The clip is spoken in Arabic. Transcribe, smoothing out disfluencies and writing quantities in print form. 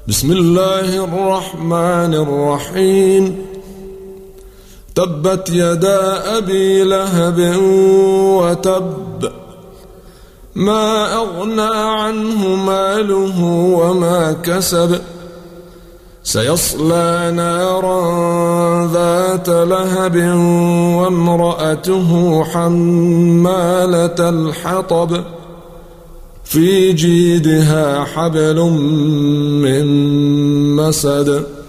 بسم الله الرحمن الرحيم. تبت يدا أبي لهب وتب، ما أغنى عنه ماله وما كسب، سيصلى نارا ذات لهب وامرأته حمالة الحطب، في جيدها حبل من مسد.